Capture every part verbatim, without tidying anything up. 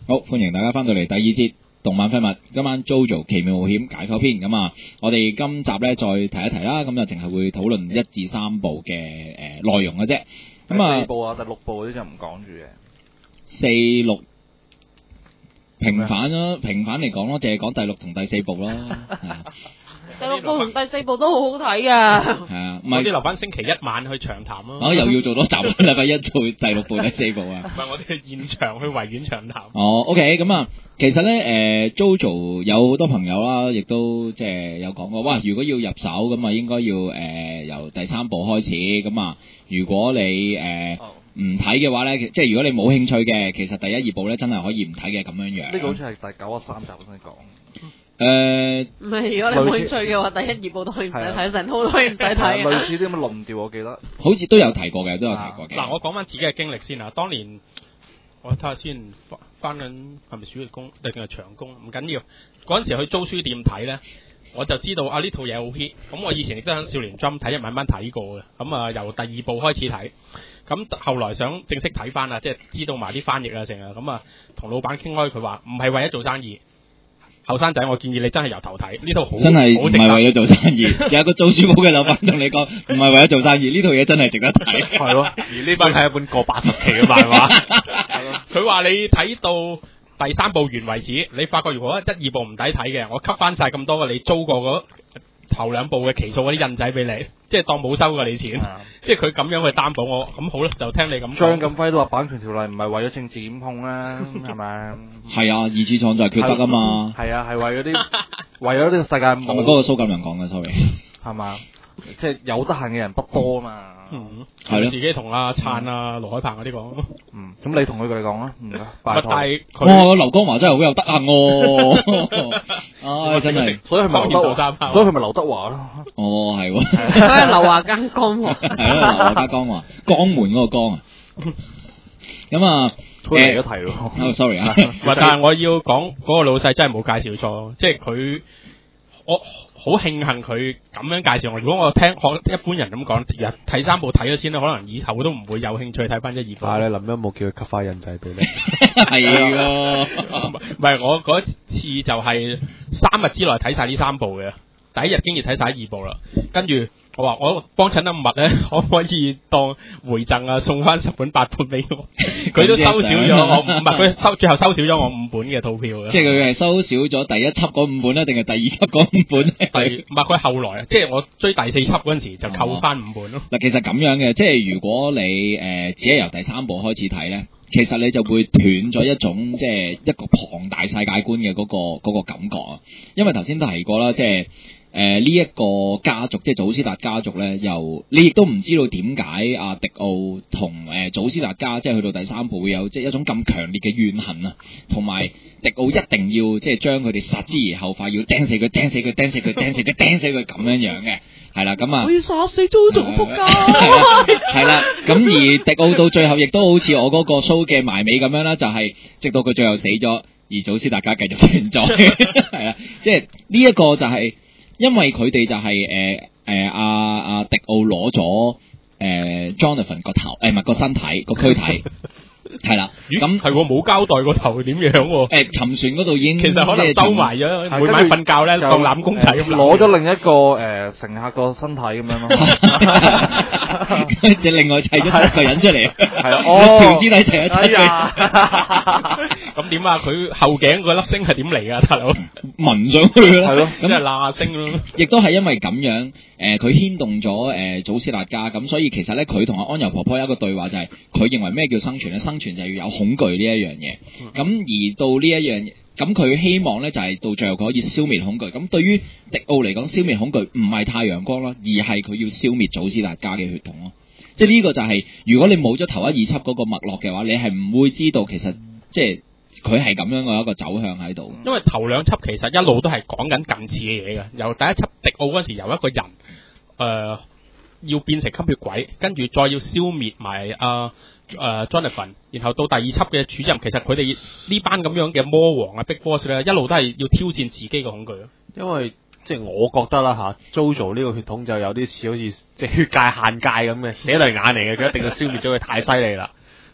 好，歡迎大家翻到嚟第二節動漫廢物，今晚 JoJo 奇妙冒險解構篇。咁啊，我哋今集咧再提一提啦，咁就淨係會討論一至三部嘅誒內容嘅啫。咁啊， 第四部啊，第六部嗰啲就唔講住嘅。 四六平反咯，平反嚟講咯，淨係講第六同第四部咯。 第六部同第四部都好好睇噶。 係啊，唔係我哋留翻星期一晚去長談咯。 我又要做多集，禮拜一做第六部、第四部啊。 唔係我哋現場去維園長談。 哦 ，OK， 咁啊，其實咧，誒、呃、，JoJo 有好多朋友啦，亦都即係有講過，哇，如果要入手咁啊，應該要誒、呃、由第三部開始，咁啊，如果你誒唔睇嘅話咧，即係如果你冇興趣嘅，其實第一二部咧真係可以唔睇嘅咁樣樣。 呢個好似係第九十三集先講。 誒， 唔係，如果你冇興趣嘅話，第一二部都可以唔使睇，成套都可以唔使睇嘅。 類似啲咁嘅論調，我記得。 好似都有提過嘅，都有提過嘅。 嗱，我講翻自己嘅經歷先啊。當年我睇下先，翻緊係咪暑期工定係長工？唔緊要。嗰陣時去租書店睇咧，我就知道啊呢套嘢好 hit。咁我以前亦都喺少年 Jump 睇，一慢慢睇過嘅。咁啊由第二部開始睇。咁後來想正式睇翻啊，即係知道埋啲翻譯啊成啊。咁啊同老闆傾開，佢話唔係為咗做生意。後生仔，我建議你真係由頭睇呢套好， 真係唔係為咗做生意。有一個做書鋪嘅老闆同你講，唔係為咗做生意，呢套嘢真係值得睇。 係咯， 而呢本係一本過八十期嘅漫畫。 佢話你睇到第三部完為止，你發覺如果一二部唔抵睇嘅，我吸翻晒咁多嘅你租過嗰頭兩部嘅期數嗰啲印仔俾你，即係當冇收過你錢。即係佢咁樣去擔保我，咁好啦，就聽你咁講。 張錦輝都話版權條例唔係為咗政治檢控啦，係咪？ 係啊，二次創作係缺德啊嘛。 係啊，係為咗啲為咗呢個世界冇。 係咪嗰個蘇錦良講嘅 ？sorry。 係嘛？即係有得閒嘅人不多嘛。 嗯， 係咯。 自己同阿燦啊、盧海鵬嗰啲講。 嗯，咁你同佢哋講啊，唔該。拜託。 但係哇，劉江華真係好有德行喎。唉，真係。 所以佢咪劉德華，所以佢咪劉德華咯。 哦，係喎。 佢係劉華間江華。 係咯，劉華加江華，江門嗰個江啊。咁啊， 推嚟咗題咯。 哦，sorry 啊。 但係我要講嗰個老細真係冇介紹錯，即係佢我。好慶幸佢咁樣介紹我。如果我聽學一般人咁講，日睇三部睇咗先啦，可能以後都唔會有興趣睇翻一二部。 但係你林欣冇叫佢吸翻印仔俾你。 係喎， 唔係我嗰次就係三日之內睇晒呢三部嘅，第一日竟然睇晒二部啦。跟住我話我幫襯得密咧，可唔可以當回贈啊，送翻十本八本俾我？佢都收少咗我，唔係佢收最後收少咗我五本嘅套票嘅。 即係佢係收少咗第一輯嗰五本咧，定係第二輯嗰五本咧？ 第唔係佢後來啊，即係我追第四輯嗰陣時就扣翻五本咯。嗱、 哦，其實咁樣嘅，即係如果你誒、呃、只係由第三部開始睇咧，其實你就會斷咗一種即係一個龐大世界觀嘅嗰、嗰個嗰個感覺啊。因為頭先都提過啦，即係。誒呢一個家族即係祖斯達家族咧，又你亦都唔知道點解阿迪奧同誒、呃、祖斯達家即係去到第三部會有即係一種咁強烈嘅怨恨啊，同埋迪奧一定要即係將佢哋殺之而後快，要釘死佢、釘死佢、釘死佢、釘死佢、釘死佢咁樣樣嘅，係啦咁啊， 我要殺死祖祖仆街， 係啦，咁而迪奧到最後亦都好似我嗰個 show 嘅埋尾咁樣啦，就係、是、直到佢最後死咗，而祖斯達家繼續存在，係啦，即係呢一個就係、是。因為佢哋就係誒誒阿阿迪奧攞咗誒 Jonathan 個頭誒唔係個身體個軀體係啦，咁係喎冇交代個頭點樣喎？ 誒沉船嗰度已經其實可能收埋咗，每晚瞓覺咧當攬公仔咁攞咗另一個誒乘客個身體咁樣咯， 跟住另外砌咗七個人出嚟， 係啊，哦， 條屍體砌咗七個人， 咁點啊？佢後頸嗰粒星係點嚟㗎，大佬？ 紋上去啦， 係咯， 咁就係罅星咯。 亦都係因為咁樣，誒佢牽動咗誒祖斯達家，咁所以其實咧佢同阿安柔婆婆有一個對話，就係佢認為咩叫生存咧？生存就係要有恐懼呢一樣嘢。咁而到呢一樣，咁佢希望咧就係到最後佢可以消滅恐懼。咁對於迪奧嚟講，消滅恐懼唔係太陽光咯，而係佢要消滅祖斯達家嘅血統咯。即係呢個就係、是、如果你冇咗頭一二輯嗰個脈絡嘅話，你係唔會知道其實即係。佢係咁樣嘅一個走向喺度， 因為頭兩輯其實一路都係講緊近似嘅嘢嘅。由第一輯迪奧嗰時，由一個人誒、呃、要變成吸血鬼，跟住再要消滅埋阿誒 Jonathan， 然後到第二輯嘅主任，其實佢哋呢班咁樣嘅魔王啊 Big Boss 咧，一路都係要挑戰自己嘅恐懼咯。 因為即係我覺得啦嚇 ，JoJo 呢個血統就有啲似好似即係血界限界咁嘅，寫嚟眼嚟嘅，佢一定要消滅咗佢，太犀利啦。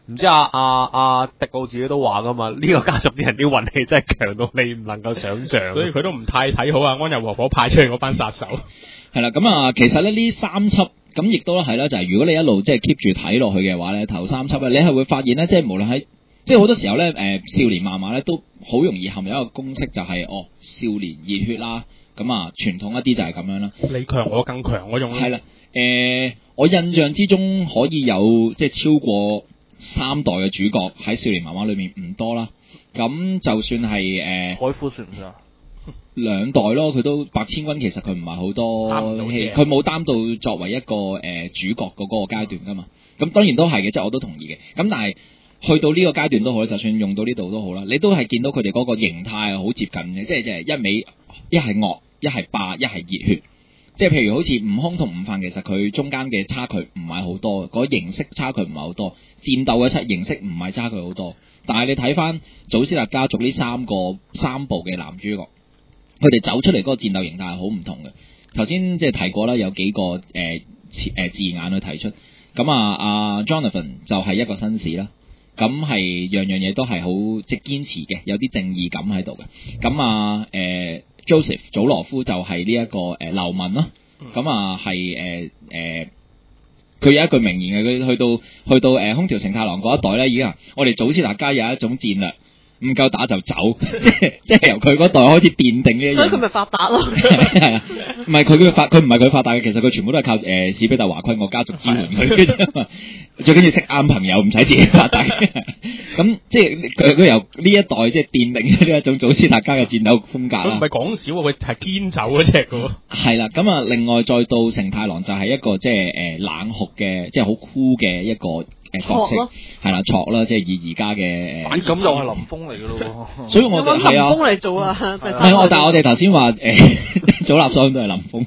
唔知阿阿阿迪奧自己都話噶嘛，呢、這個家族啲人啲運氣真係強到你唔能夠想像。 所以佢都唔太睇好啊安柔和火派出嚟嗰班殺手。 係啦，咁啊，其實咧呢三輯咁亦都係啦，就係、是、如果你一路即係 keep 住睇落去嘅話咧，頭三輯咧，你係會發現咧，即係無論喺即係好多時候咧，誒、呃、少年漫畫咧都好容易陷入一個公式，就係、是、哦少年熱血啦，咁啊傳統一啲就係咁樣啦。 你強我更強嗰種。 係啦，誒、呃、我印象之中可以有即係超過三代嘅主角喺少年漫畫裏面唔多啦。咁就算係誒、呃、 海虎算唔算啊？ 兩代咯，佢都白千軍其實佢唔係好多戲，佢冇擔到作為一個誒、呃、主角嗰個階段噶嘛。咁當然都係嘅，即係我都同意嘅。咁但係去到呢個階段都好，就算用到呢度都好啦，你都係見到佢哋嗰個形態係好接近嘅，即係即係一味一係惡，一係霸，一係熱血。即係譬如好似悟空同悟飯，其實佢中間嘅差距唔係好多，嗰形式差距唔係好多，戰鬥嘅出形式唔係差距好多。但係你睇翻祖斯達家族呢三個三部嘅男主角，佢哋走出嚟嗰個戰鬥形態係好唔同嘅。頭先即係提過啦，有幾個誒誒、呃、字眼去提出。咁啊，阿 Jonathan 就係一個紳士啦。咁係樣樣嘢都係好即係堅持嘅，有啲正義感喺度嘅。咁啊誒、呃、Joseph 祖羅夫就係呢一個誒、呃、流民啦。咁啊係誒誒，佢有一句名言嘅，佢去到去到誒、呃、空條承太郎嗰一代咧，已經啊，我哋祖師大家有一種戰略。唔夠打就走，即係即係由佢嗰代開始奠定呢一樣。 所以佢咪發達咯。 係啊，唔係佢佢發，佢唔係佢發達嘅，其實佢全部都係靠誒、呃、史比特華昆個家族支援佢嘅啫。最緊要識啱朋友，唔使自己發達。咁即係佢佢由呢一代即係奠定呢一種祖師大家嘅戰鬥風格啦。 唔係講少，佢係堅走嗰隻嘅。 係啦，咁啊，另外再到承太郎就係一個即係誒冷酷嘅，即係好酷嘅一個。誒角色係啦，錯啦，即係以而家嘅誒， 咁又係林峰嚟嘅咯喎， 所以我哋係啊， 林峰嚟做啊，唔係我，但係我哋頭先話誒，祖立所都係林峰，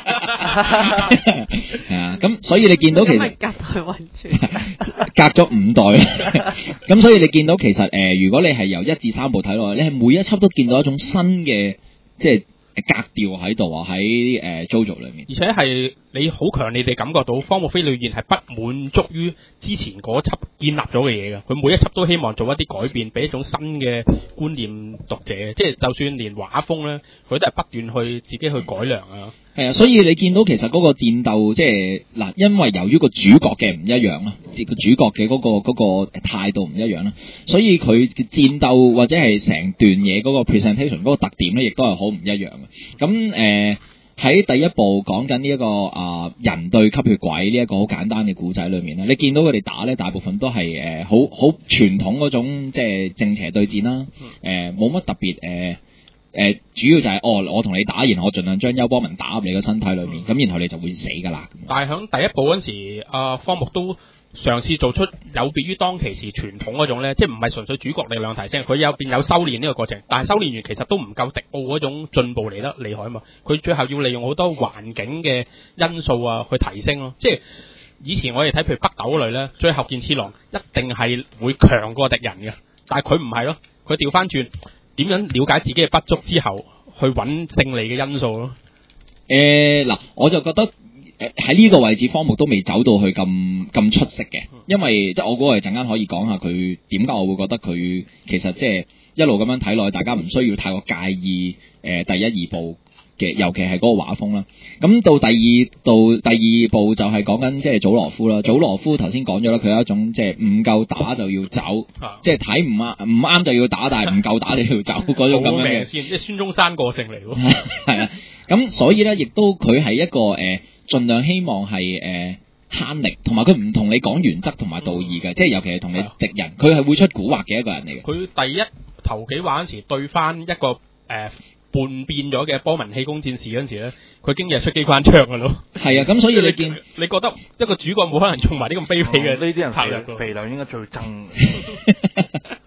係啊，咁所以你見到其實隔代遺傳， 隔咗五代，咁所以你見到其實誒，如果你係由一至三部睇落去，你係每一輯都見到一種新嘅即係格調喺度啊，喺誒 JoJo 裏面， 而且係你好強烈地感覺到荒木飛呂彥係不滿足於之前嗰輯建立咗嘅嘢嘅，佢每一輯都希望做一啲改變，俾一種新嘅觀念讀者，即係就算連畫風咧，佢都係不斷去自己去改良啊。 係啊，所以你見到其實嗰個戰鬥即係嗱，因為由於個主角嘅唔一樣啦，個主角嘅嗰個嗰個態度唔一樣啦，所以佢戰鬥或者係成段嘢嗰個 presentation 嗰個特點咧，亦都係好唔一樣嘅。咁誒喺第一部講緊呢一個啊人對吸血鬼呢一個好簡單嘅故仔裏面咧，你見到佢哋打咧，大部分都係誒好好傳統嗰種即係正邪對戰啦，誒冇乜特別誒。呃誒、呃，主要就係、是、哦，我同你打，然後我盡量將幽波紋打入你個身體裏面，咁、嗯、然後你就會死噶啦。 但係響第一部嗰時，阿、呃、荒木都嘗試做出有別於當其時傳統嗰種咧，即係唔係純粹主角力量提升，佢有變有修煉呢個過程，但係修煉完其實都唔夠迪奧嗰種進步嚟得厲害啊嘛。佢最後要利用好多環境嘅因素啊去提升咯，即係以前我哋睇譬如北斗嗰類咧，最後劍次郎一定係會強過敵人嘅，但係佢唔係咯，佢調翻轉。點樣了解自己嘅不足之後，去揾勝利嘅因素咯？ 誒嗱、呃，我就覺得誒喺呢個位置，荒木都未走到去咁咁出色嘅，因為即係我估我哋陣間可以講下佢點解我會覺得佢其實即係一路咁樣睇落去，大家唔需要太過介意誒、呃、第一二部嘅，尤其係嗰個畫風啦。咁到第二到第二部就係講緊即係祖羅夫啦。祖羅夫頭先講咗啦，佢有一種即係唔夠打就要走，啊、即係睇唔啱唔啱就要打，但係唔夠打就要走嗰種咁樣嘅。 先即係孫中山個性嚟喎。 係啊，咁所以咧，亦都佢係一個誒，盡、呃、量希望係誒慳力，同埋佢唔同你講原則同埋道義嘅，嗯、即係尤其係同你敵人，佢係的會出蠱惑嘅一個人嚟嘅。 佢第一頭幾話嗰時對翻一個誒。呃叛變咗嘅波文氣功戰士嗰陣時咧，佢經日出機關槍噶咯。係啊，咁所以你見你覺得一個主角冇可能用埋啲咁卑鄙嘅呢啲人肥肥良應該最憎。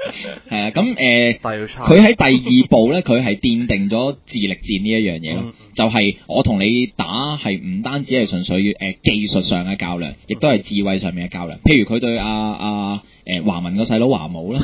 係啊，咁誒，佢喺第二部咧，佢係奠定咗智力戰呢一樣嘢咯。 就係、是、我同你打係唔單止係純粹誒、呃、技術上嘅較量，亦都係智慧上面嘅較量。譬如佢對阿阿誒華文個細佬華武啦，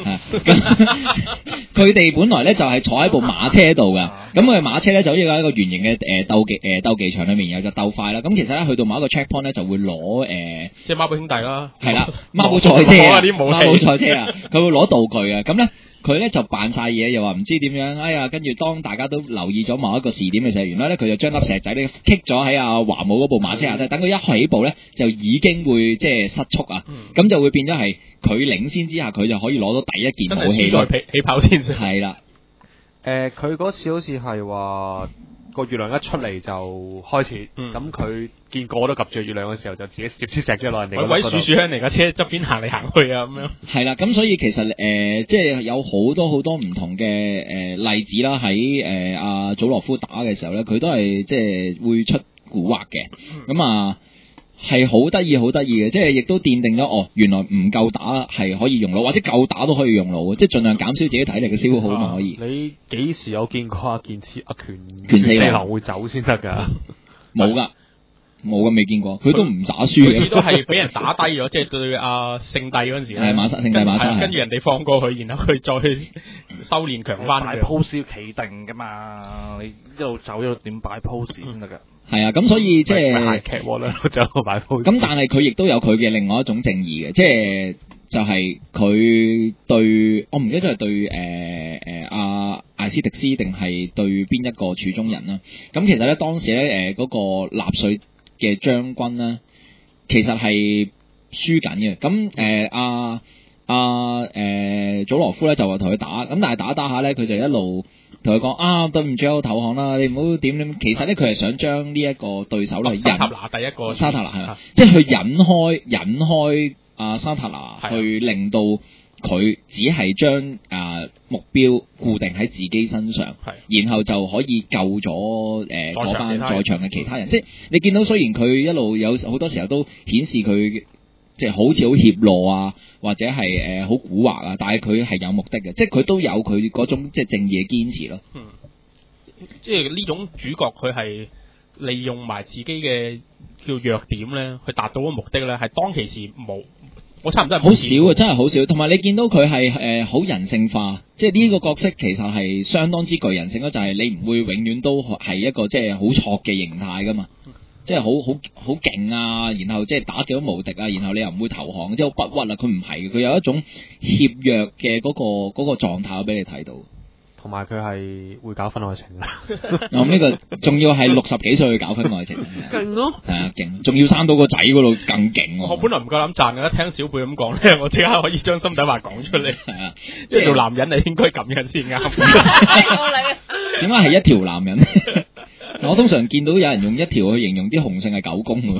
佢哋本來咧就係、是、坐喺部馬車度㗎，咁佢馬車咧就好似喺一個圓形嘅誒鬥技誒、呃、鬥技場裏面，然後就鬥快啦。咁其實咧去到某一個 checkpoint 咧就會攞誒，呃、 即係孖寶兄弟啦， 係啦，孖寶賽車啊， 啲武器孖寶賽車啊，佢會攞道具啊，咁咧。佢咧就扮晒嘢，又話唔知點樣，哎呀！跟住當大家都留意咗某一個視點嘅時候，原來咧佢就將粒石仔咧棘咗喺阿華武嗰部馬車下低，等佢一起步咧就已經會即係失速啊，咁、嗯、就會變咗係佢領先之下，佢就可以攞到第一件武器咯。 起起跑先係啦， 誒佢嗰次好似係話個月亮一出嚟就開始，咁佢、嗯、見過都及住月亮嘅時候，就自己接啲石仔落人哋。 位鼠鼠喺人哋架車側邊行嚟行去啊，咁樣。 係啦，咁所以其實誒、呃，即係有好多好多唔同嘅誒、呃、例子啦。喺誒阿祖羅夫打嘅時候咧，佢都係即係會出蠱惑嘅。咁啊係好得意，好得意嘅，即係亦都奠定咗哦，原來唔夠打係可以用腦，或者夠打都可以用腦，即係盡量減少自己體力嘅消耗嘛，可以。 你幾時有見過阿健次阿權權四郎會走先得㗎？ 冇㗎。冇咁未見過，佢都唔打輸嘅。 佢次都係俾人打低咗，即係對阿聖帝嗰陣時咧。係馬薩聖帝馬薩， 跟住人哋放過佢，然後佢再去修練強翻。 擺 pose 要企定㗎嘛，你一路走一路點擺 pose 先得㗎。 係啊，咁所以即係諧劇喎啦，走擺 pose。 咁但係佢亦都有佢嘅另外一種正義嘅，即係就係佢對我唔記得咗係對誒誒阿艾斯迪斯定係對邊一個處中人啦。咁其實咧當時咧誒嗰個納粹嘅將軍咧，其實係輸緊嘅。咁誒阿阿誒祖羅夫咧就話同佢打，咁但係打打下咧，佢就一路同佢講啊，對唔住，我投降啦，你唔好點點。其實咧，佢係想將呢一個對手咧引沙塔拿第一個沙塔拿係嘛，即係去引開引開阿沙塔拿，去令到佢只係將啊目標固定喺自己身上，然後就可以救咗誒嗰班在場嘅其他人。嗯、即係你見到，雖然佢一路有好多時候都顯示佢即係好似好怯懦啊，或者係誒好蠱惑啊，但係佢係有目的嘅，即係佢都有佢嗰種即係正義嘅堅持咯。 嗯，即係呢種主角佢係利用埋自己嘅叫弱點咧，去達到個目的咧，係當其時冇。我差唔多係好少啊，真係好少。同埋你見到佢係誒好人性化，即係呢個角色其實係相當之具人性咯。就係、是、你唔會永遠都係一個即係好挫嘅形態噶嘛，即係好好好勁啊，然後即係打幾多無敵啊，然後你又唔會投降，即係好不屈啊。佢唔係嘅，佢有一種怯弱嘅嗰、那個嗰、那個狀態俾你睇到。 同埋佢係會搞婚外情啦。 我呢個仲要係六十幾歲去搞婚外情， 勁咯。 係啊，勁，仲要生到個仔嗰度更勁。 我本來唔夠膽讚嘅，一聽小貝咁講咧，我即刻可以將心底話講出嚟。係啊，即係做男人你應該咁樣先啱。 點解係一條男人？我通常見到有人用一條去形容啲雄性係狗公。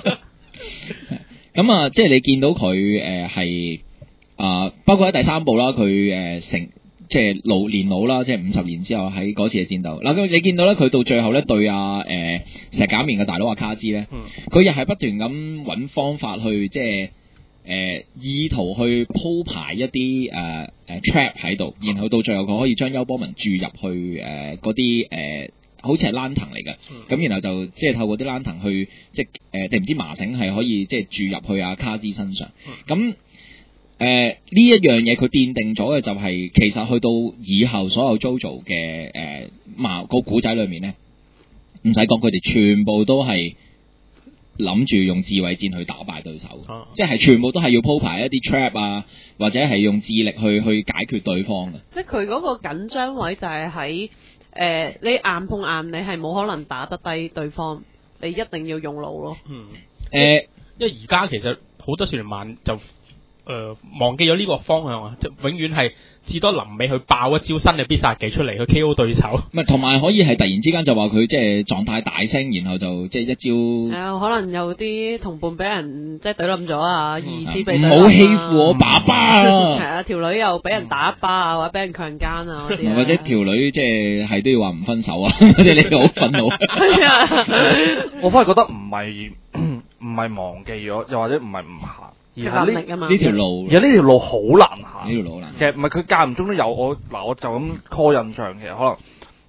咁啊，即係你見到佢誒係啊，包括喺第三部啦，佢誒、呃、成。即係老年老啦，即係五十年之後喺嗰次嘅戰鬥。嗱，咁你見到咧，佢到最後咧對阿誒石假面嘅大佬阿卡茲咧，佢又係不斷咁揾方法去即係誒、呃、意圖去鋪排一啲誒誒 trap 喺度，然後到最後佢可以將優波文注入去誒嗰啲誒好似係蘭藤嚟嘅，咁、嗯、然後就即係透過啲蘭藤去即係誒定唔知麻繩係可以即係注入去阿卡茲身上，咁、嗯。誒，呢、呃、一樣嘢佢奠定咗嘅就係、是，其實去到以後所有 JoJo 嘅誒，嘛、呃、個古仔裏面咧，唔使講，佢哋全部都係諗住用智慧戰去打敗對手，啊、即係全部都係要鋪排一啲 trap 啊，或者係用智力去去解決對方嘅。即係佢嗰個緊張位就係喺誒，你硬碰硬，你係冇可能打得低對方，你一定要用腦咯。嗯。誒、呃， 因為而家其實好多少年慢就。誒、呃，忘記咗呢個方向啊！即永遠係至多臨尾去爆一招新嘅必殺技出嚟去 K O 對手。 唔係，同埋可以係突然之間就話佢即係狀態大升，然後就即係一招。係啊，可能有啲同伴俾人即係懟冧咗啊，二次被唔好欺負我爸爸。 係啊，條女又俾人打一巴啊，或者俾人強姦啊嗰啲。 或者條女即係係都要話唔分手啊！嗰啲你好憤怒。係啊，我反而覺得唔係唔係忘記咗，又或者唔係唔行。而係呢呢條路， 而係呢條路好難行。 呢條路難行。 其實唔係佢間唔中都有我嗱，我就咁 call 印象，其實可能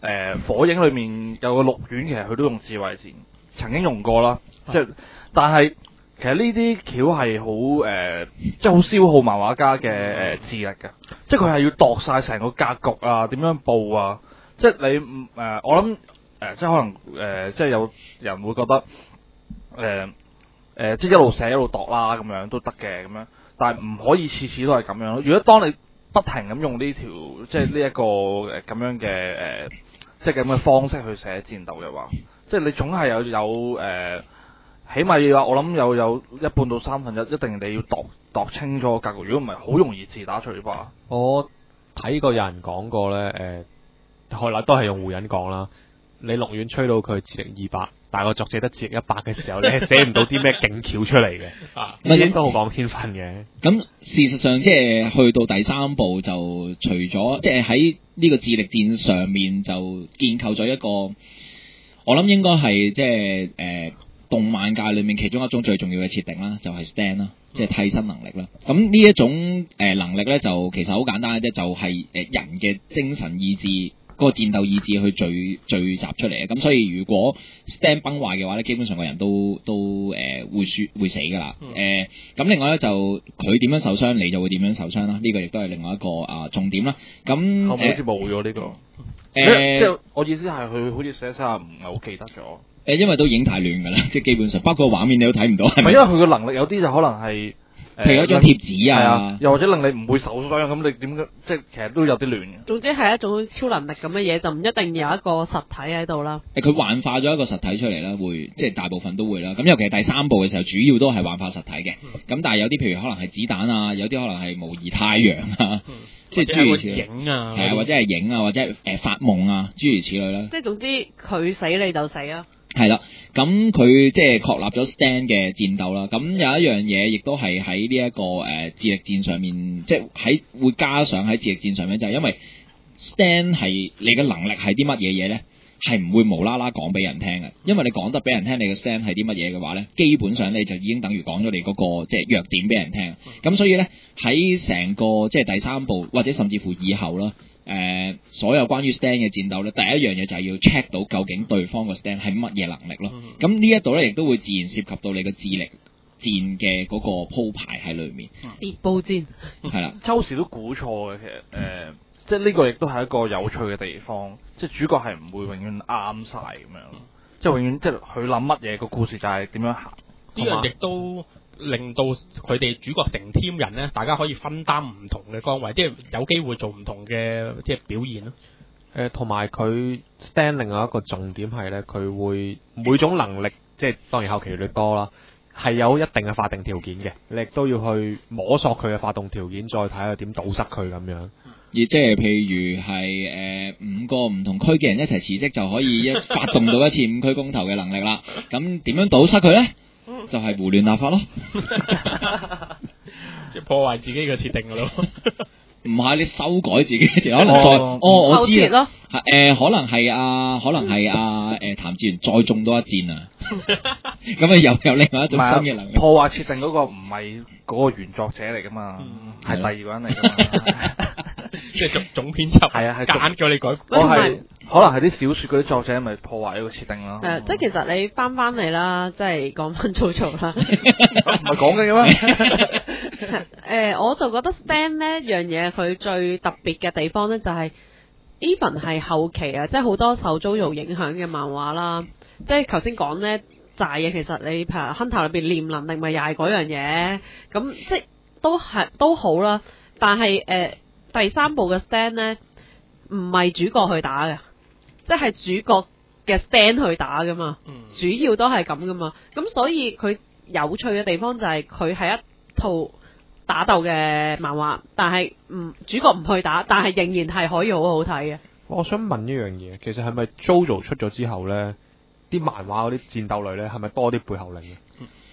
誒火影裏面有個鹿丸，其實佢都用智慧戰，曾經用過啦。即係但係其實呢啲橋係好誒，即係好消耗漫畫家嘅誒智力嘅，即係佢係要度晒成個格局啊，點樣佈啊，即係你誒、呃、我諗誒、呃、即係可能誒、呃、即係有人會覺得誒誒、呃呃、即係一路寫一路度啦咁樣都得嘅咁樣，但係唔可以次次都係咁樣咯。如果當你不停咁用呢條即係呢一個誒咁樣嘅誒、呃、即係咁嘅方式去寫戰鬥嘅話，即係你總係有有誒。呃起碼要我諗有有一半到三分一，一定你要度度清楚格局，如果唔係好容易自打嘴巴。 我睇過有人講過咧，誒、呃，後來都係用湖人講啦。你鹿丸吹到佢智力二百，但係個作者得智力一百嘅時候，你係寫唔到啲咩勁橋出嚟嘅。啊，呢啲都好講天分嘅。 咁事實上，即係去到第三部就除咗即係喺呢個智力戰上面就建構咗一個，我諗應該係即係誒。呃動漫界裏面其中一種最重要嘅設定啦，就係 stand 啦，即係替身能力啦。咁呢一種誒能力咧，就其實好簡單嘅啫，就係誒人嘅精神意志嗰個戰鬥意志去聚聚集出嚟嘅。咁所以如果 stand 崩壞嘅話咧，基本上個人都都誒會輸會死㗎啦。誒咁另外咧就佢點樣受傷，你就會點樣受傷啦。呢個亦都係另外一個啊重點啦。咁後面好似冇咗呢個。誒即係我意思係佢好似寫晒唔係好記得咗。 誒，因為都已經太亂㗎啦，即係基本上，包括畫面你都睇唔到，係咪？ 因為佢嘅能力有啲就可能係， 譬如一張貼紙啊， 啊，又或者令你唔會受傷，咁你點解？即係其實都有啲亂嘅。 總之係一種超能力咁嘅嘢，就唔一定有一個實體喺度啦。 誒，佢幻化咗一個實體出嚟啦，會即係大部分都會啦。咁尤其係第三部嘅時候，主要都係幻化實體嘅。咁、嗯、但係有啲譬如可能係子彈啊，有啲可能係模擬太陽啊，嗯、即係諸如此類。 影啊， 係啊，或者係影啊，或者係誒發夢啊，諸如此類啦。 即係總之佢死你就死啊！ 係啦，咁佢即係確立咗 stand 嘅戰鬥啦。咁有一樣嘢，亦都係喺呢一個誒、呃、智力戰上面，即係喺會加上喺智力戰上面，就係、是、因為 stand 係你嘅能力係啲乜嘢嘢咧，係唔會無啦啦講俾人聽嘅。因為你講得俾人聽你嘅 stand 係啲乜嘢嘅話咧，基本上你就已經等於講咗你嗰、那個即係弱點俾人聽。咁所以咧喺成個即係第三部或者甚至乎以後啦。誒、呃，所有關於 stand 嘅戰鬥咧，第一樣嘢就係要 check 到究竟對方個 stand 係乜嘢能力咯。咁、嗯、呢一度咧，亦都會自然涉及到你嘅智力戰嘅嗰個鋪排喺裏面。 諜報戰係啦， 周時都估錯嘅，其實誒、呃，即係呢個亦都係一個有趣嘅地方，即係主角係唔會永遠啱晒咁樣，即係永遠即係佢諗乜嘢個故事就係點樣行。 呢樣亦都令到佢哋主角成 team 人咧，大家可以分擔唔同嘅崗位，即係有機會做唔同嘅即係表現咯。誒、 呃，同埋佢 stand 另外一個重點係咧，佢會每種能力，即係當然後期越多啦，係有一定嘅法定條件嘅，你亦都要去摸索佢嘅發動條件，再睇下點堵塞佢咁樣。 而即係譬如係誒、呃、五個唔同區嘅人一齊辭職就可以一發動到一次五區公投嘅能力啦。咁點樣堵塞佢咧？就係胡亂立法咯， 即係破壞自己嘅設定噶咯。 唔係你修改自己嘅設定，可能再哦，哦我知啦，係誒、呃、可能係啊，可能係啊誒譚志源再中多一箭啊，咁啊又有另外一種新嘅能力。 破壞設定嗰個唔係嗰個原作者嚟噶嘛，係、嗯、第二個人嚟噶嘛。 即係總總編輯係啊，係揀咗你改。 我係可能係啲小說嗰啲作者咪破壞呢個設定咯。 誒，即係其實你翻翻嚟啦，即係講翻粗粗啦。唔係講緊嘅咩？ 誒，我就覺得 stand 呢一樣嘢，佢最特別嘅地方咧，就係 even 係後期啊，即係好多受 JoJo 影響嘅漫畫啦。即係頭先講咧，炸嘢其實你譬如 Hunter 裏邊念能力咪又係嗰樣嘢，咁即係都係都好啦。但係誒。呃第三部嘅 stand 咧，唔係主角去打嘅，即係主角嘅 stand 去打噶嘛，嗯、主要都係咁噶嘛。咁所以佢有趣嘅地方就係佢係一套打鬥嘅漫畫，但係唔主角唔去打，但係仍然係可以好好睇嘅。 我想問一樣嘢，其實係咪 JoJo 出咗之後咧，啲漫畫嗰啲戰鬥類咧，係咪多啲背後靈嘅？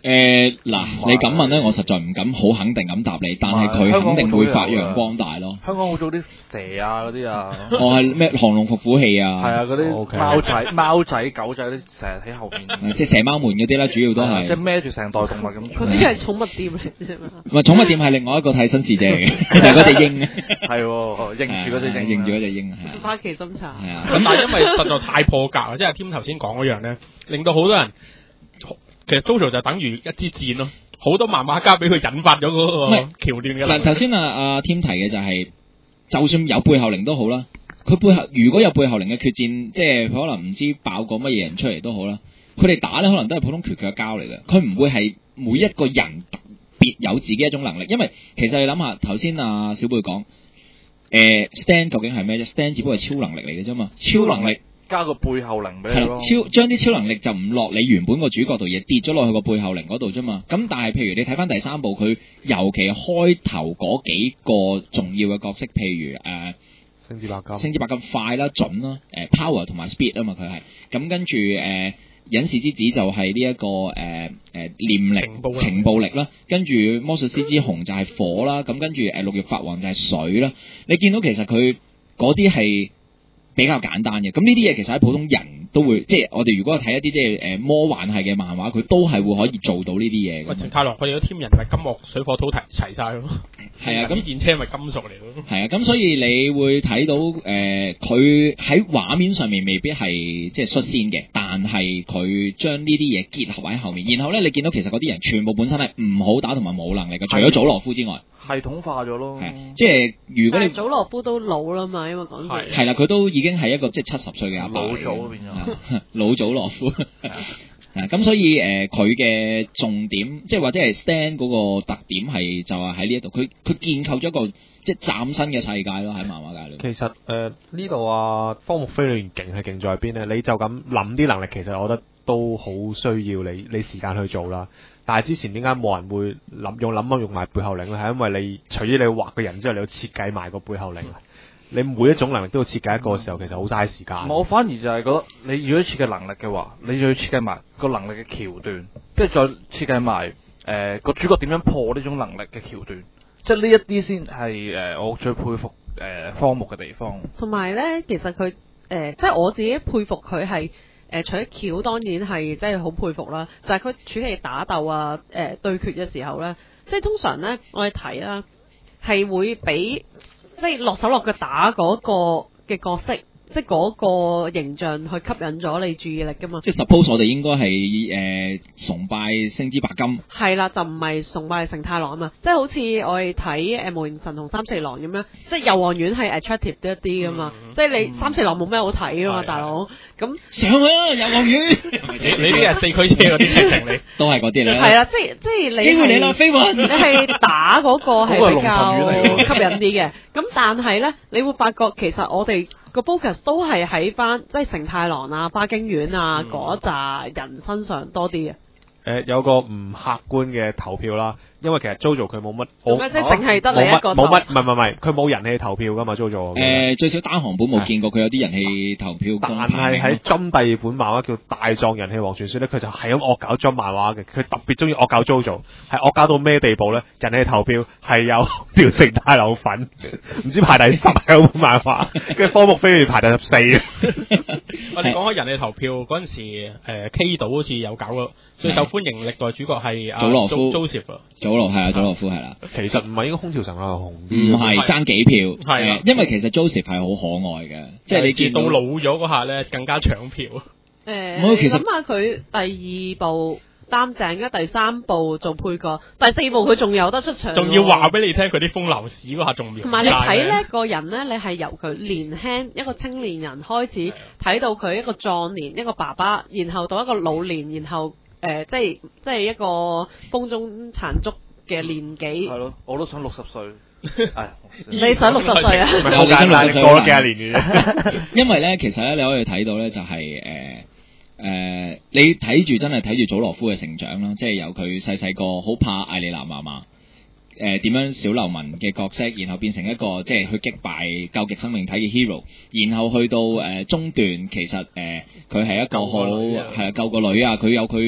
誒嗱， 唔係你咁問咧，我實在唔敢好肯定咁答你，但係佢肯定會發揚光大咯。 香港好早啲蛇啊嗰啲啊， 我係咩降龍伏虎戲啊？ 係啊，嗰啲 OK 貓仔、貓仔、狗仔啲成日喺後邊， 即係蛇貓門嗰啲啦，主要都係。 即係孭住成袋動物咁。 嗰啲係寵物店嚟啫嘛。 唔係寵物店係另外一個替身使者嚟嘅，係嗰隻鷹。 係喎，認住嗰隻鷹， 認住嗰隻鷹係啊。 花旗參茶。 係啊。 咁但係因為實在太破格啦，即係阿添頭先講嗰樣咧，令到好多人其實 JoJo 就等於一支箭咯，好多漫畫家俾佢引發咗嗰個橋段嘅。 嗱，頭先啊阿添提嘅就係、是，就算有背後靈都好啦，佢背後如果有背後靈嘅決戰，即係可能唔知爆過乜嘢人出嚟都好啦，佢哋打咧可能都係普通拳腳交嚟嘅，佢唔會係每一個人特別有自己一種能力，因為其實你諗下頭先阿小貝講，誒、呃、Stan 究竟係咩啫 ？Stan 只不過係超能力嚟嘅啫嘛，超能力。 加個背後靈俾你係咯， 超將啲超能力就唔落你原本個主角度嘢，跌咗落去個背後靈嗰度啫嘛。咁但係譬如你睇翻第三部，佢尤其開頭嗰幾個重要嘅角色，譬如誒、呃、 星之白金， 星之白金快啦、準啦、誒、呃、power 同埋 speed 啊嘛，佢係咁跟住誒隱士之子就係呢一個誒誒、呃呃、念力情報情報力啦，跟住魔術師之紅就係火啦，咁跟住誒六翼法王就係水啦。你見到其實佢嗰啲係比較簡單嘅，咁呢啲嘢其實喺普通人都會，即係我哋如果睇一啲即係誒魔幻系嘅漫畫，佢都係會可以做到呢啲嘢喂， 嘅。 陳太郎佢哋嗰 team 人咪金木水火土齊齊曬咯， 係啊，咁呢件車咪金屬嚟咯。 係啊，咁所以你會睇到誒，佢喺畫面上面未必係即係率先嘅，但係佢將呢啲嘢結合喺後面，然後咧你見到其實嗰啲人全部本身係唔好打同埋冇能力嘅，除咗祖羅夫之外， 系統化咗咯。 係即係如果你但係祖羅夫都老啦嘛，因為講係真。 係啦，佢都已經係一個即係七十歲嘅阿伯嚟嘅老祖變咗係老祖羅夫。啊，咁所以誒，佢、嘅重點，即係或者係 Stan 嗰個特點係就係喺呢一度，佢佢建構咗一個即係嶄新嘅世界咯，喺漫畫界裏。 其實誒呢度啊，荒木飛呂彥勁係勁在邊咧？你就咁諗啲能力，其實我覺得都好需要你你時間去做啦。但係之前點解冇人會諗用諗啊用埋背後靈咧？係因為你除咗你畫個人之後，你要設計埋個背後靈。你每一種能力都要設計一個嘅時候，其實好嘥時間。 我反而就係覺得，你如果設計能力嘅話，你就要設計埋個能力嘅橋段，跟住再設計埋誒個主角點樣破呢種能力嘅橋段，即係呢一啲先係誒我最佩服誒荒木嘅地方。 同埋咧，其實佢誒、呃、即係我自己佩服佢係誒除咗橋，當然係即係好佩服啦。就係、是、佢處理打鬥啊、誒、呃、對決嘅時候咧，即係通常咧我哋睇啦，係會俾即係落手落腳打嗰個嘅角色，即係嗰個形象去吸引咗你注意力噶嘛。 即係 suppose 我哋應該係誒、呃、崇拜星之白金。 係啦，就唔係崇拜成太郎啊嘛，即係好似我哋睇誒無形神同三四郎咁樣，即係遊王院係 attractive 一啲噶嘛， 嗯、 即係你三四郎冇咩好睇噶嘛， 嗯、 大佬咁上去啊，遊王院！ 你你啲係四驅車嗰啲劇情你都係嗰啲咧。 係啦，即係即係你機會你啦，飛雲！ 你係打嗰個係比較嗰個係龍神院嚟喎吸引啲嘅，咁但係咧，你會發覺其實我哋個 focus 都係喺翻即係成太郎啊、花京院啊嗰扎人身上多啲嘅。 誒、呃、有個唔客觀嘅投票啦，因為其實 JoJo 佢冇乜， 做咩即係淨係得你一個冇乜，唔係唔係唔係，佢冇人氣投票噶嘛 JoJo。誒、 呃、最少單行本冇見過佢有啲人氣投票公但排名。 係喺 Jump 第二本漫畫叫《大壯人氣王傳說》咧，佢就係咁惡搞 Jump 漫畫嘅，佢特別中意惡搞 JoJo，係惡搞到咩地步咧？人氣投票係有條成大流粉，唔知排第十嗰本漫畫，跟住荒木飛排第十四。 我哋講開人氣投票嗰陣時，誒、呃、K 島好似有搞過，最受歡迎歷代主角係祖羅夫 Joseph 啊， 祖羅係啊，祖羅夫係啦。 其實唔係應該空條神啊紅唔啲， 係爭幾票， 係啊誒因為其實 Joseph 係好可愛嘅，即係你見到老咗嗰下咧更加搶票。 誒， 冇其實你諗下佢第二部擔正嘅，第三部做配角，第四部佢仲有得出場喎， 仲要話俾你聽佢啲風流史嗰下仲唔用同埋你睇晒呢個人呢，你係由佢年輕一個青年人開始睇到佢一個壯年一個爸爸，然後到一個老年，然後誒、呃、即係即係一個風中殘燭嘅年紀。 係咯，我都想六十歲。係， 你想六十歲啊？ 唔係好簡單，過咗幾廿年嘅啫。 因為咧，其實咧，你可以睇到咧，就係誒誒，你睇住真係睇住祖羅夫嘅成長啦，即係由佢細細個好怕艾莉娜嫲嫲，誒點樣小流氓嘅角色，然後變成一個即係去擊敗究極生命體嘅 hero，然後去到誒、呃、中段，其實誒佢係一個好係啊救個女啊，佢有佢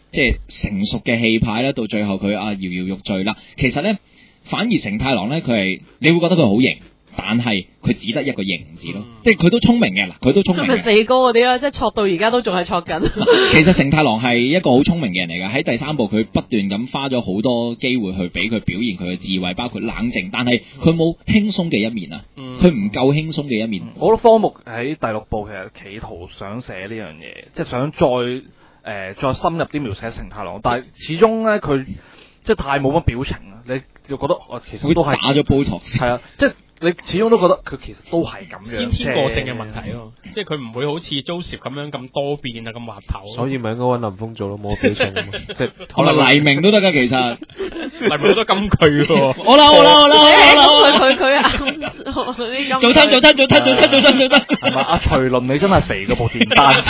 即係成熟嘅氣派啦，到最後佢啊搖搖欲墜啦。其實咧，反而成太郎咧，佢係你會覺得佢好型。但係佢只得一個型字咯，即係佢都聰明嘅嗱，佢都聰明嘅。 係咪四哥嗰啲啊？即係錯到而家都仲係錯緊。 其實成太郎係一個好聰明嘅人嚟㗎，喺第三部佢不斷咁花咗好多機會去俾佢表現佢嘅智慧，包括冷靜，但係佢冇輕鬆嘅一面啊，佢唔夠輕鬆嘅一面。 我覺得科目喺第六部其實企圖想寫呢樣嘢，即係想再誒、呃、再深入啲描寫成太郎，但係始終咧佢即係太冇乜表情啦，你就覺得我其實都係打咗煲托， 係啊，即係。你始終都覺得佢其實都係咁樣， 先天個性嘅問題咯，即係佢唔會好似 Joseph 咁樣咁多變啊，咁滑頭。 所以咪應該揾林峰做咯，冇表情，即係可能黎明都得㗎，其實黎明好多金句喎。 好啦好啦好啦好啦， 佢佢佢做親做親做親做親做親做親。 係咪阿徐倫你真係肥過部電單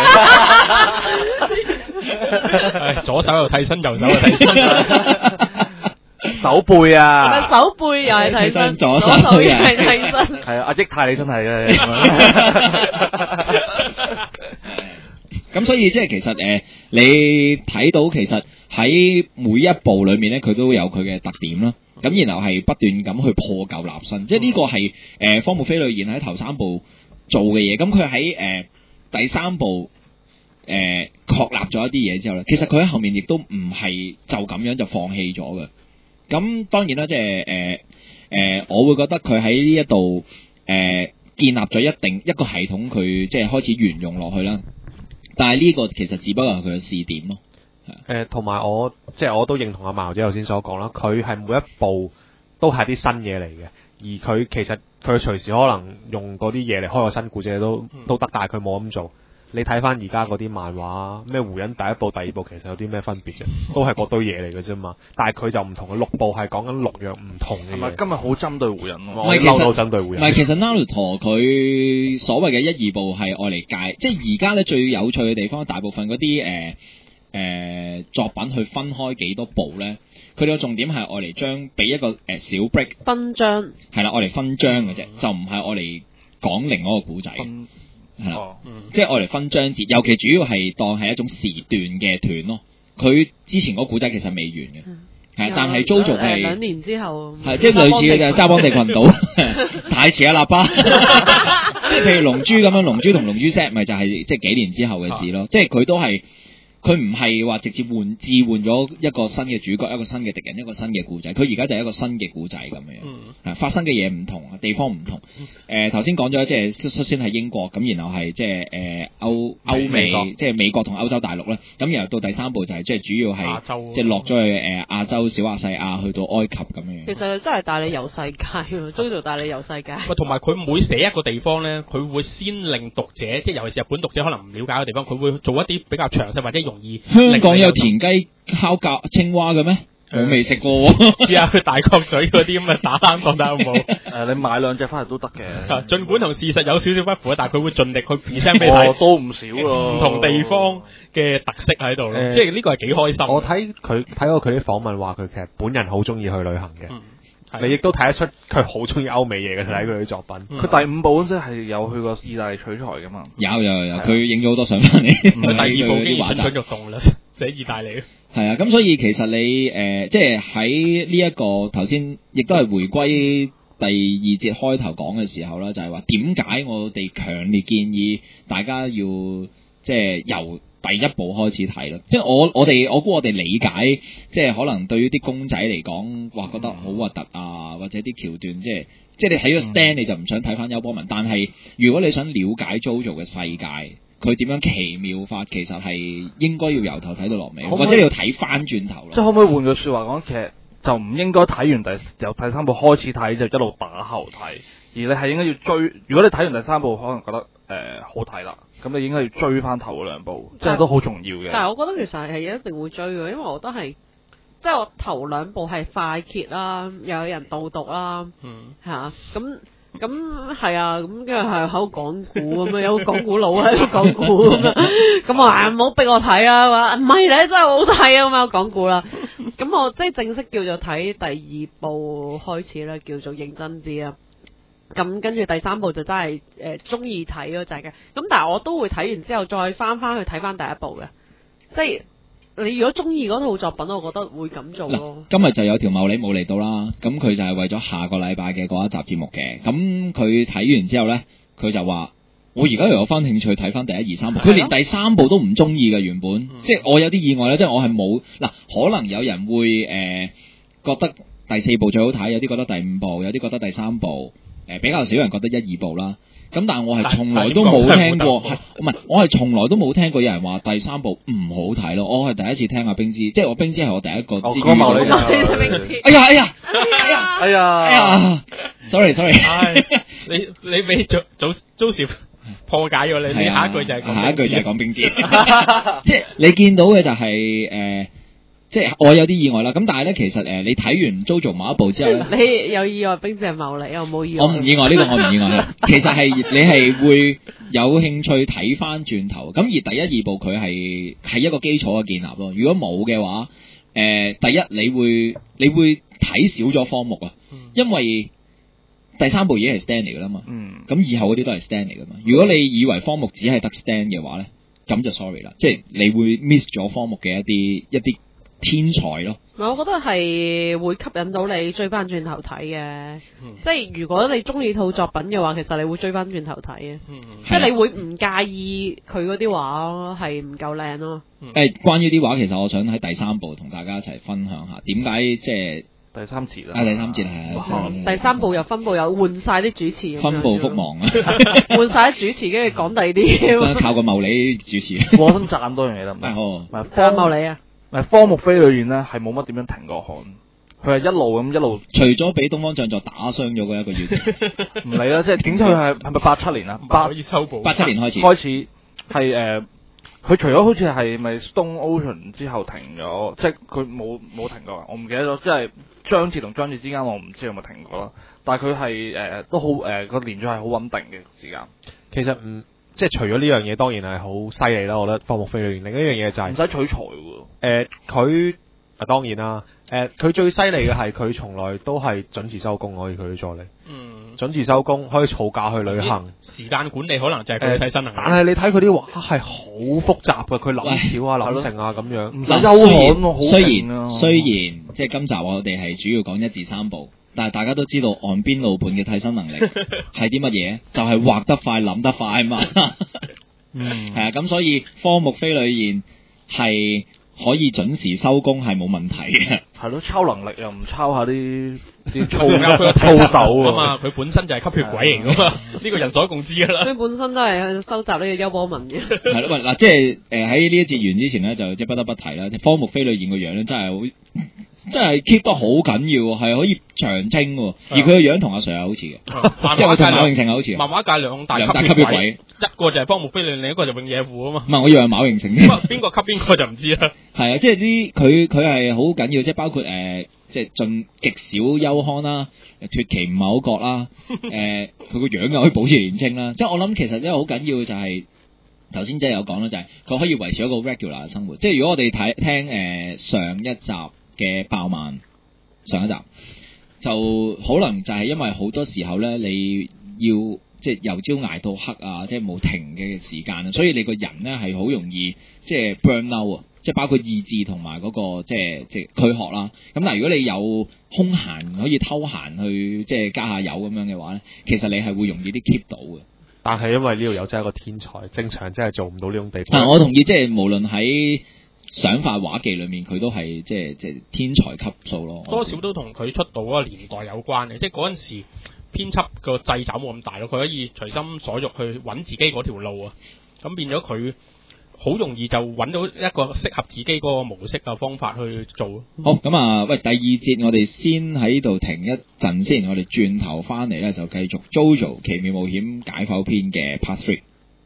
車？ 左手又替身，右手又替身。 手背啊， 手背又係替身， 左手又係替身。 係啊，阿益泰你真係嘅。 咁所以即係其實誒、呃，你睇到其實喺每一部裏面咧，佢都有佢嘅特點啦。咁然後係不斷咁去破舊立新，即係呢個係誒荒木飛呂彥喺頭三部做嘅嘢。咁佢喺誒第三部誒確立咗一啲嘢之後咧，其實佢喺後面亦都唔係就咁樣就放棄咗嘅。咁當然啦，即係誒誒，我會覺得佢喺呢一度誒建立咗一定一個系統，佢即係開始沿用落去啦。但係呢個其實只不過係佢嘅試點咯。 誒，同埋我即係我都認同阿茅姐頭先所講啦，佢係每一步都係啲新嘢嚟嘅，而佢其實佢隨時可能用嗰啲嘢嚟開個新故仔都都得，但係佢冇咁做。你睇翻而家嗰啲漫畫，咩湖人第一部、第二部其實有啲咩分別啫？都係嗰堆嘢嚟嘅啫嘛。但係佢就唔同嘅，六部係講緊六樣唔同嘅嘢。 係咪今日好針對湖人喎？ 唔係其實針對湖人。 唔係其實 Naruto 佢所謂嘅一二部係愛嚟介，即係而家咧最有趣嘅地方，大部分嗰啲誒誒作品去分開幾多部咧，佢哋個重點係愛嚟將俾一個誒、呃、小 break 分章， 係啦，愛嚟分章嘅啫，就唔係愛嚟講另外一個古仔。係啦， 哦嗯、即係愛嚟分章節，尤其主要係當係一種時段嘅斷咯。佢之前嗰古仔其實未完嘅，係、嗯，但係 JoJo 係兩年之後， 係即係類似嘅就係揸邦地群島，太遲啊喇叭，即係譬如龍珠咁樣，龍珠同龍珠 Z 咪就係即係幾年之後嘅事咯，啊、即係佢都係。佢唔係話直接換置換咗一個新嘅主角，一個新嘅敵人，一個新嘅故仔。佢而家就係一個新嘅故仔咁樣，啊、嗯、發生嘅嘢唔同，地方唔同。誒頭先講咗，即係率先係英國，咁然後係即係誒歐歐美，美即係美國同歐洲大陸啦。咁然後到第三部就係即係主要係即係落咗去誒亞洲小亞細亞，去到埃及咁樣。 其實真係帶你遊世界喎，JoJo帶你遊世界。 同埋佢每寫一個地方咧，佢會先令讀者，即係尤其是日本讀者可能唔了解嘅地方，佢會做一啲比較詳細或者用。 香港有田雞烤鴿青蛙嘅咩？我未食過喎。 知啊，佢大角咀嗰啲咁嘅打冷講得好冇？ 誒，你買兩隻翻嚟都得嘅。 儘管同事實有少少不符，但係佢會盡力去 present 俾你睇。 哦，都唔少咯。 唔同地方嘅特色喺度咯， 呃、 即係呢個係幾開心。 我睇佢睇過佢啲訪問話，佢其實本人好中意去旅行嘅。 嗯你亦都睇得出佢好中意歐美嘢嘅，睇佢啲作品。 佢、嗯、第五部嗰陣係有去過意大利取材噶嘛？ 有有有，佢影咗好多相翻嚟。 佢第二部已經蠢蠢欲動啦，寫意大利。 係啊，咁所以其實你誒、呃，即係喺呢一個頭先，亦都係回歸第二節開頭講嘅時候啦，就係話點解我哋強烈建議大家要即係由第一部開始睇咯，即係我我哋我估我哋理解，即係可能對於啲公仔嚟講，話覺得好核突啊，或者啲橋段，即係即係你睇咗 Stan 你就唔想睇翻優波文，但係如果你想了解 JoJo 嘅世界，佢點樣奇妙法，其實係應該要由頭睇到落尾，或者你要睇翻轉頭咯。 即係可唔可以換句説話講，其實就唔應該睇完第由第三部開始睇就一路打後睇，而你係應該要追。如果你睇完第三部可能覺得誒、呃、好睇啦。咁你應該要追翻頭嗰兩部，即係都好重要嘅。 但係我覺得其實係一定會追嘅，因為我覺得係即係我頭兩部係快揭啦，又有人導讀啦， 嗯， 嚇咁咁係啊，咁跟住係喺度講古咁樣，有個講古佬喺度講古咁樣，咁我話唔好逼我睇啊，話唔係咧，真係好睇啊咁樣講古啦。咁我即係正式叫做睇第二部開始啦，叫做認真啲啊。咁跟住第三部就真係誒中意睇嗰隻嘅，咁但係我都會睇完之後再翻翻去睇翻第一部嘅，即係你如果中意嗰套作品，我覺得會咁做咯。 今日就有條茂利冇嚟到啦，咁佢就係為咗下個禮拜嘅嗰一集節目嘅。咁佢睇完之後咧，佢就話：我而家又有翻興趣睇翻第一二三部。佢連第三部都唔中意嘅原本，嗯、即係我有啲意外咧，即係我係冇嗱，可能有人會誒、呃、覺得第四部最好睇，有啲覺得第五部，有啲覺得第三部，誒、呃、比較少人覺得一二部啦。咁但係我係從來都冇聽過，係唔係？我係從來都冇聽過有人話第三部唔好睇咯。我係第一次聽阿冰芝，即係我冰芝係我第一個知遇到嘅。哎呀哎呀哎呀哎呀哎呀 ！sorry sorry， 你你俾早早早時破解咗你，你下一句就係講下一句就係講冰芝，即係你見到嘅就係誒。即係我有啲意外啦，咁但係咧，其實誒，你睇完 JoJo 某一部之後咧， 你有意外，冰姐係茂利，我冇意外。 我唔意外，呢、這個我唔意外。其實係你係會有興趣睇翻轉頭，咁而第一二部佢係係一個基礎嘅建立咯。如果冇嘅話，誒、呃，第一你會你會睇少咗科目啊，因為第三部已經係 stand 嚟噶啦嘛。嗯。咁以後嗰啲都係 stand 嚟噶嘛。如果你以為科目只係得 stand 嘅話咧，咁就 sorry 啦，即係你會 miss 咗科目嘅一啲一啲。天才咯， 我覺得係會吸引到你追翻轉頭睇嘅，嗯、即係如果你中意套作品嘅話，其實你會追翻轉頭睇嘅，嗯、即係你會唔介意佢嗰啲畫係唔夠靚咯。誒、 嗯，關於啲畫，其實我想喺第三部同大家一齊分享下，點解即係第三節啦？ 啊，第三節係第三部又分部又換晒啲主持， 分部覆亡啊， 換晒啲主持，跟住講第二啲， 靠個茂利主持， 我想讚多樣嘢得唔得？ 好， 咪方茂利啊！ 誒，科目飛裏邊咧係冇乜點樣停過汗，佢係一路咁一路， 除咗俾東方將座打傷咗嗰一個月， 唔理啦，即係點知佢係係咪八七年啊？八可以收補， 八七年開始開始係誒，佢、呃、除咗好似係咪 Stone Ocean 之後停咗，即係佢冇冇停過，我唔記得咗，即係章節同章節之間我唔知有冇停過啦。但係佢係誒都好誒個連續係好穩定嘅時間。 其實唔。即係除咗呢樣嘢，當然係好犀利啦！我覺得科目飛裏面另一樣嘢就係唔使取材喎。 誒，佢啊當然啦。誒、呃，佢最犀利嘅係佢從來都係準時收工，可以佢嘅助理。嗯。準時收工，可以儲假去旅行。 時間管理可能就係佢嘅替身能力。 但係你睇佢啲畫係好複雜嘅，佢諗橋啊、諗成啊咁樣。 唔使休刊喎，好勁啊！ 雖然即係今集我哋係主要講一至三部。但係大家都知道岸邊露伴嘅替身能力係啲乜嘢？就係、是、畫得快、諗得快嘛。嗯，係啊，咁所以科目飛裏面係可以準時收工係冇問題嘅。 係咯，抄能力又唔抄下啲啲操佢操手啊嘛，佢本身就係吸血鬼嚟噶嘛，呢個人所共知噶啦。 佢本身都係去收集呢個優波文嘅。 係咯，嗱，即係誒喺呢一節完之前咧，就即係不得不提啦。科目飛裏面個樣咧，真係好。真係 keep 得好緊要，係可以長青喎。而佢個樣同阿 Sir 係好似嘅，即係我同馬榮成係好似。 漫畫界兩大吸血鬼， 一個就係方木飛亂，另一個就永野戶啊嘛。 唔係，我以為馬榮成。 邊個吸邊個就唔知啦。 係啊，即係啲佢佢係好緊要，即係包括誒、呃，即係盡極少休刊啦，脫期唔係好覺啦。誒、呃，佢個樣又可以保持年青啦。即係我諗其實一個好緊要嘅就係頭先即係有講啦，就係、是、佢可以維持一個 regular 嘅生活。即係如果我哋睇聽誒、呃、上一集嘅爆漫上一集，就可能就係因為好多時候咧，你要即係由朝捱到黑啊，即係冇停嘅時間啊，所以你個人咧係好容易即係 burn out 啊，即係包括意志同埋嗰個即係即係軀殼啦。咁但係如果你有空閒可以偷閒去即係加下油咁樣嘅話咧，其實你係會容易啲 keep 到嘅。 但係因為呢度有真係一個天才，正常真係做唔到呢種地步。 但我同意，即係無論喺想法畫技裏面，佢都係即係即係天才級數咯。 多少都同佢出道嗰個年代有關嘅，即係嗰陣時編輯個掣肘冇咁大咯，佢可以隨心所欲去揾自己嗰條路啊，咁變咗佢好容易就揾到一個適合自己嗰個模式嘅方法去做。 好，咁啊，喂，第二節我哋先喺度停一陣先，我哋轉頭翻嚟咧就繼續 JoJo 奇妙冒險解剖篇嘅 Part Three。